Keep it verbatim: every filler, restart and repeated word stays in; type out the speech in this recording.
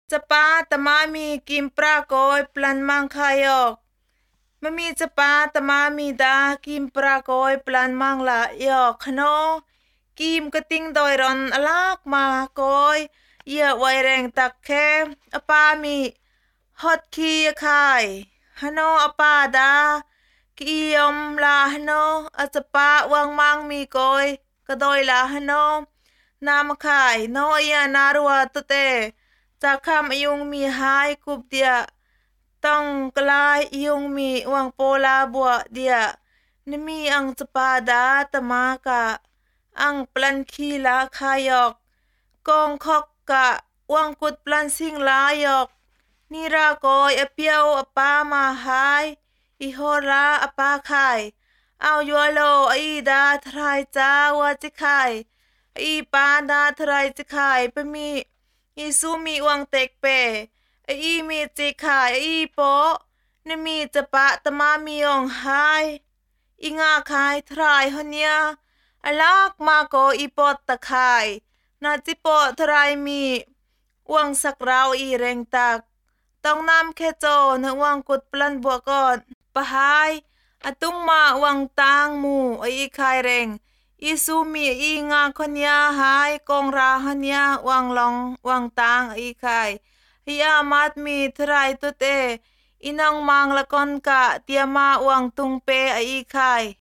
Cepa tamami kimpra koy plan mang kayok. Mami cepa tamami da kimpra koy plan mang la yok kano. Kim keting doi ron alak ma koy. Ia waireng takke apami hot ki kai. Hano apada kiyom la hano atapa wang mang mi koy kadoy la hano. Nam kai no ia narua tote.จากคำยุงมีหายกุบเดียต้องกลายยุงมีวังโปลาบัวเดียนมีอังจปาดาตมากะอังปลันคีลาคายอกกองคอกกะวังกุดปลันสิงลายอกนิรากอยอเปียวอปามาหายอิโฮราอปาไข่เอายัวโลอีดาทรายจ้าวาจิไข่อีปาดาทรายจิไข่ปะมีอีซูมีวังเต็กเปอีมีจิขายอีโปนมีจะปะตมามีองหายอีงาขายทรายฮเนียอลักมาโกอีปอตตะขายนาจิปอทรายมีวังสักราวอีเร่งตักต้องนำแค่โจนวังกุดปลันบัวก่อนปะหายอตุงมาวังตางมูอีขายเร่งอีซูมีอีงาคนยาหายกองราหเนียวังลองวังตางอีไข่ฮิอามัดมีทรายตุเตอินังมังละกอนกะเตียมาวังตุงเปอีไข่